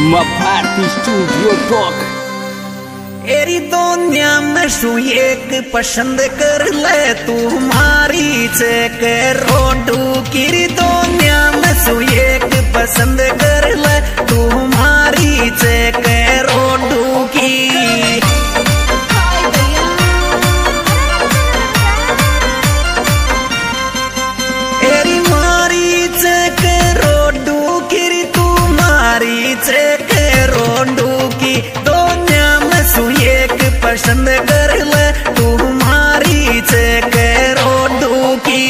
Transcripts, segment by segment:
Maparty Studio Talk। एरी दुनिया में शू एक पसंद कर ले तुम्हारी चेक रोडू की दुनिया में शू एक पसंद कर ले तुम्हारी चेक रोडू की एरी मारी चेक रोडू की तुम्हारी चेक रोडू की एक पसंद कर ले तुम्हारी चेक रोडू की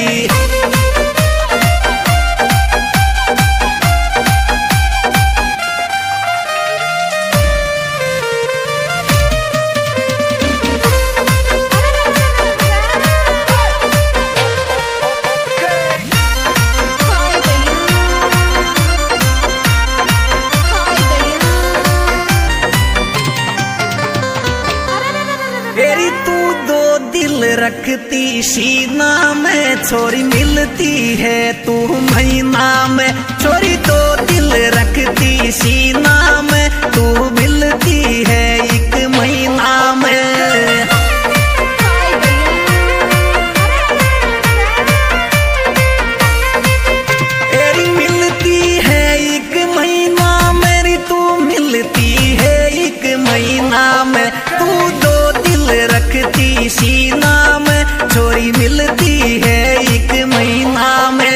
तेरी तू दो दिल रखती सीना में छोरी मिलती है तू महीना में छोरी दो दिल रखती सीना में तू मिलती है एक महीना में तेरी मिलती है एक महीना मेरी तू मिलती है एक महीना में तू रखती सीना में छोरी मिलती है एक महीना में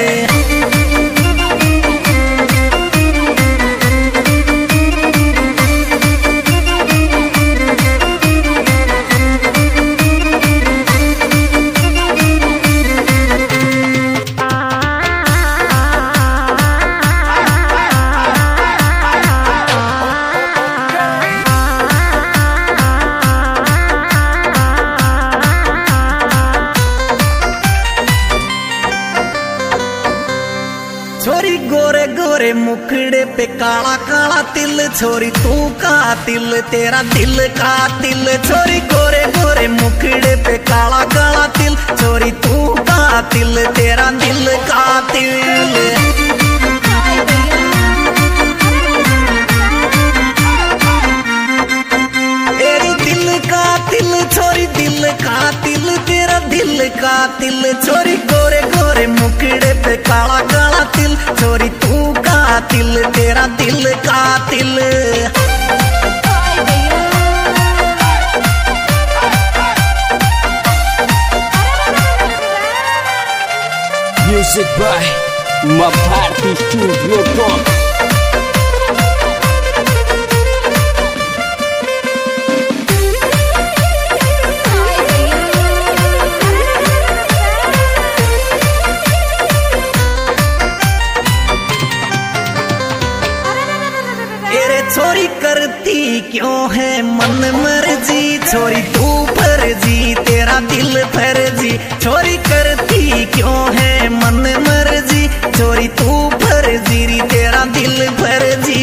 छोरी गोरे गोरे मुखड़े पे काला काला तिल छोरी तू का तिल तेरा दिल का तिल छोरी गोरे गोरे मुखड़े पे काला काला तिल छोरी तू का तिल तेरा दिल का तिल तेरी दिल का तिल छोरी दिल का तिल तेरा दिल का तिल छोरी गोरे गोरे मुखड़े पे काला काला तिल छोरी तू का तिल तेरा दिल का तिल Music by Maparty Studio Talk। छोरी करती क्यों है मन मर्जी छोरी तू फर्जी तेरा दिल फर्जी छोरी करती क्यों है मन मर्जी छोरी तू फर्जी तेरा दिल फर्जी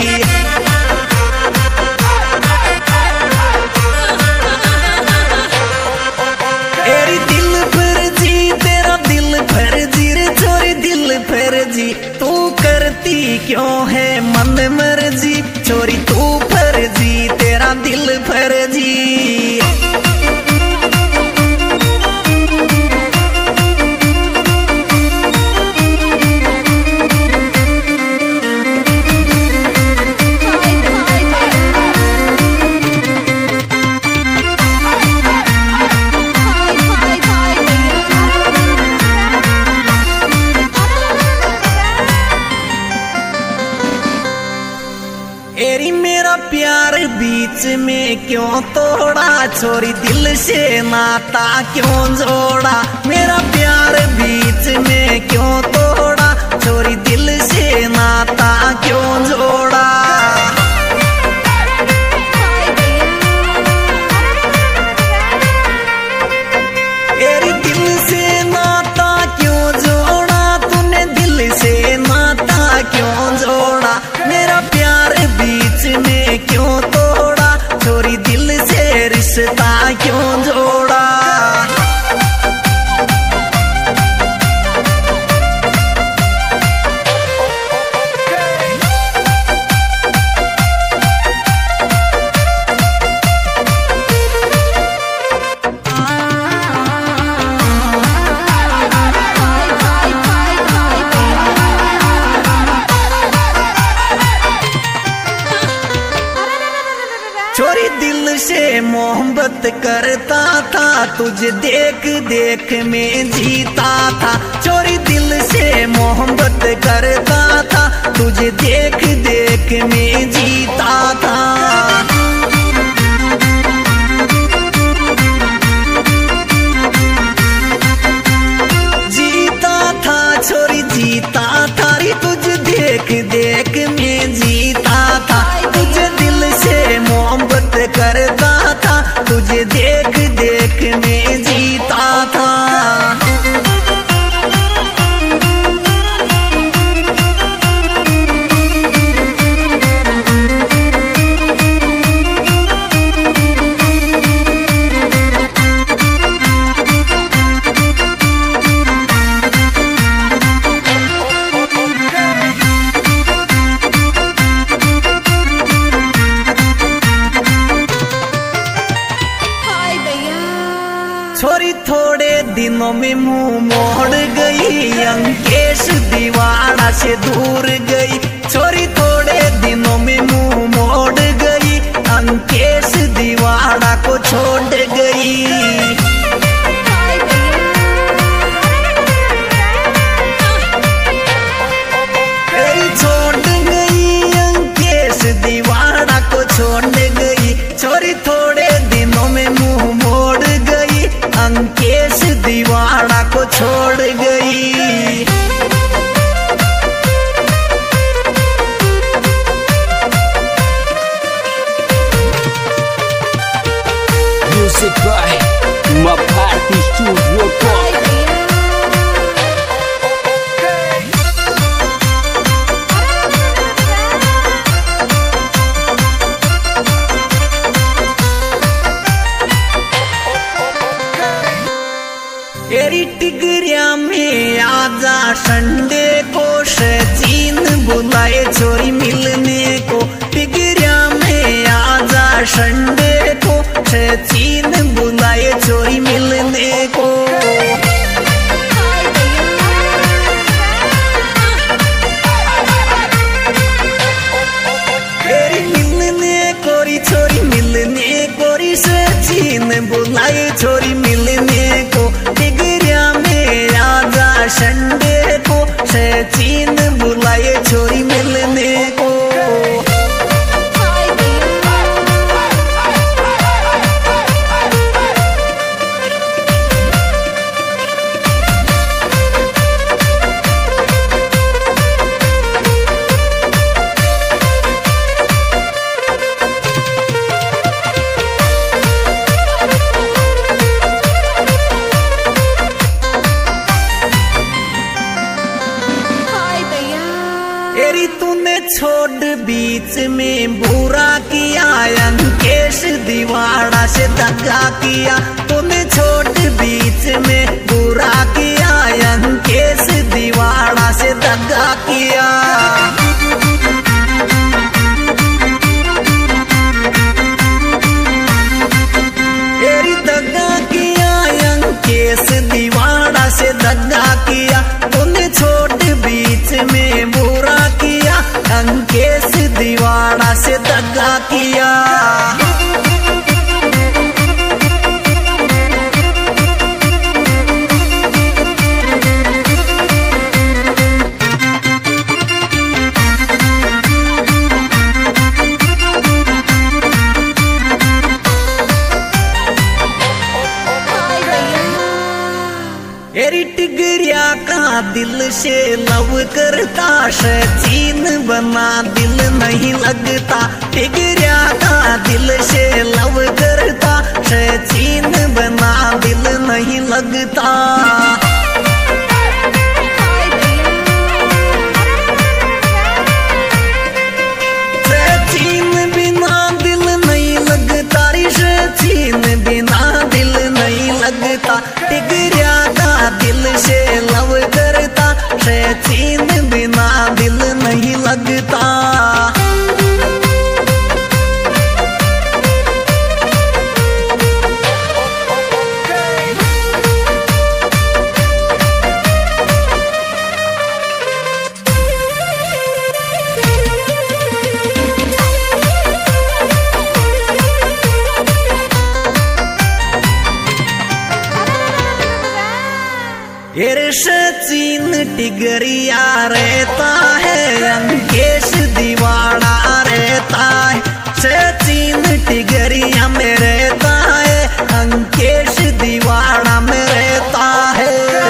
तेरी दिल फर्जी तेरा दिल फर्जी रे छोरी दिल फर्जी तू करती क्यों है मन मर्जी छोरी तू फर्जी तेरा दिल फर्जी एरी मेरा प्यार बीच में क्यों तोड़ा छोरी दिल से नाता क्यों जोड़ा मेरा प्यार बीच में क्यों तोड़ा छोरी दिल से नाता क्यों जोड़ा एरी दिल से नाता क्यों जोड़ा तूने दिल से नाता क्यों जोड़ा मेरा प्यार बीच में क्यों तोड़ा छोरी दिल से रिश्ता क्यों जोड़ा मोहब्बत करता था, तुझे देख देख में जीता था। चोरी दिल से मोहब्बत करता था, तुझे देख देख में जीता था। जीता था छोरी जीता था रे, तुझे देख देख में जीता था। तुझे दिल से मोहब्बत करता था, तुझे देख देख में जीता था। छोरी थोड़े दिनों में मुंह मोड़ गई, अंकेश दीवाना से दूर गई। छोरी थोड़े दिनों में मुंह मोड़ गई, अंकेश दीवाना को छोड़ गई। छोड़ गई अंकेश दीवाना को छोड़ गई। छोरी थोड़े दिनों में मुंह मोड़ गई, अंकेश दीवाना को छोड़ गई। Music by Maparty Studio Talk. एरी टिगरिया में आजा संडे को, सचिन बुलाए छोरी मिलने को। टिगरिया में आजा संडे को, सचिन बुलाए छोरी मिलने को। एरी मिलने कोरी छोरी मिलने कोरी, सचिन बुलाए छोरी मिलने को। टिगरिया में आजा संडे को, सचिन बुलाए छोरी मिलने को। एरी तूने छोड़ बीच में बुरा किया, अंकेश दीवाना से दगा किया। तूने छोड़ बीच में बुरा किया, अंकेश दीवाना से दगा किया। एरी दगा किया, अंकेश दीवाना से दगा किया। तूने छोड़ बीच में बुरा किया, अंकेश दीवाना से दगा किया। एरी टिगरिया का दिल से लव करता, सचिन बना दिल नहीं लगता। टिगरिया का दिल से लव करता, सचिन बना दिल नहीं लगता। सचिन बिना दिल नहीं लगता रे, सचिन बिना दिल नहीं लगता। टिगरिया का दिल से लव करता, सचिन बिना दिल नहीं लगता। टिगरिया रहता है, अंकेश दीवाना रहता है, सचिन टिगरिया में रहता है, अंकेश दीवाना में रहता है।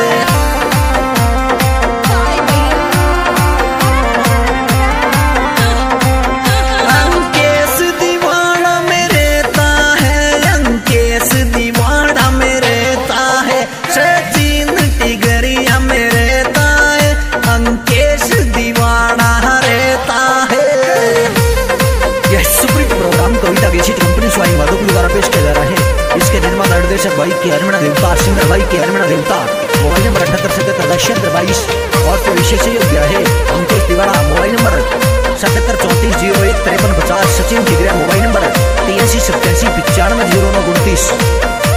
अंकेश दीवाना में रहता है, अंकेश दीवाना में रहता है, सचिन टिगरिया में रहता है, अंकेश दीवाना रहता है। यह सुपरहिट प्रोग्राम कविता विकसित कंपनी स्वाइन माधोपुर द्वारा पेश किया जा रहा है। इसके निर्माता निर्देशक भाई के हरमणा देवता, सिंगर भाई के हरमणा देवता। मोबाइल नंबर 7877 और तो विशेष योग्य है Ankesh Tiwada. Mobile number 7734015350। Sachin Tigariya mobile number 8387950929।